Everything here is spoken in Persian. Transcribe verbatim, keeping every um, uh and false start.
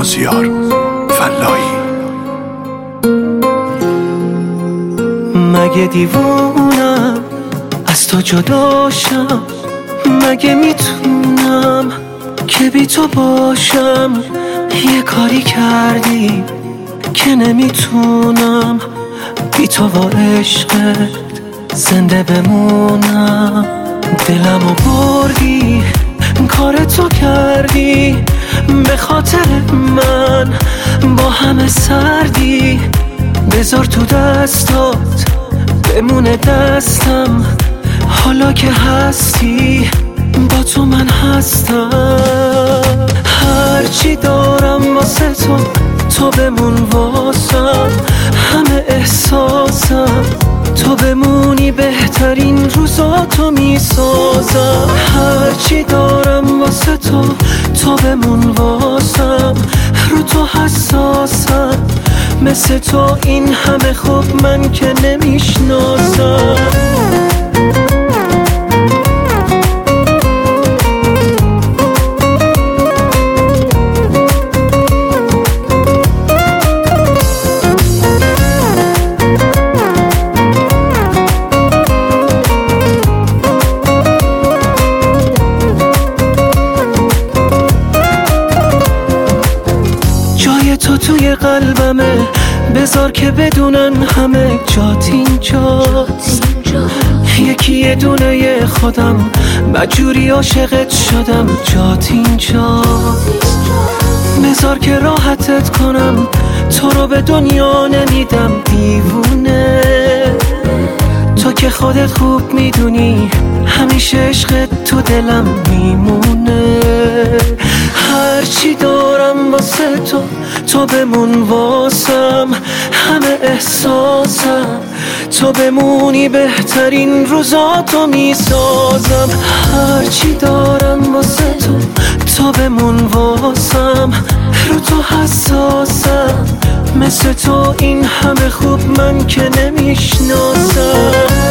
مازیار فلاحی. مگه دیوونم از تو جداشم؟ مگه میتونم که بی تو باشم؟ یه کاری کردی که نمیتونم بی تو و عشقت زنده بمونم. دلمو بردی کار تو کردی به خاطر من با همه سردی. بذار تو دستات بمونه دستم حالا که هستی با تو من هستم. هرچی دارم واسه تو تو بمون واسم. همه احساسم تو بمونی بهترین روزاتو میسازم. هرچی دارم واسه تو تو بمون واسم. رو تو حساسم مثل تو این همه خوب من که نمیشناسم. جای تو توی قلبمه بذار که بدونن همه جات اینجاست. یکی یه دونه خودم مجبوری عاشقت شدم جات اینجاست. بذار که راحتت کنم تو رو به دنیا نمیدم دیوونه. تو که خودت خوب میدونی همیشه عشقت تو دلم میمونه. هرچی دارم واسه تو تو بمون واسم. همه احساسم تو بمونی بهترین روزاتو میسازم. هرچی دارم واسه تو تو بمون واسم. رو تو حساسم مثل تو این همه خوب من که نمیشناسم.